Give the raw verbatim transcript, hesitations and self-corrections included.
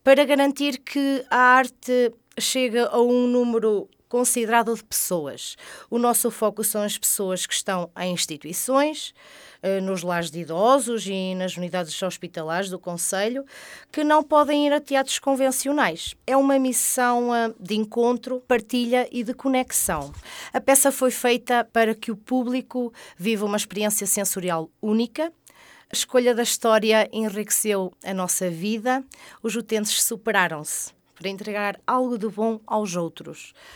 para garantir que a arte chega a um número considerado de pessoas. O nosso foco são as pessoas que estão em instituições, nos lares de idosos e nas unidades hospitalares do concelho, que não podem ir a teatros convencionais. É uma missão de encontro, partilha e de conexão. A peça foi feita para que o público viva uma experiência sensorial única. A escolha da história enriqueceu a nossa vida. Os utentes superaram-se para entregar algo de bom aos outros.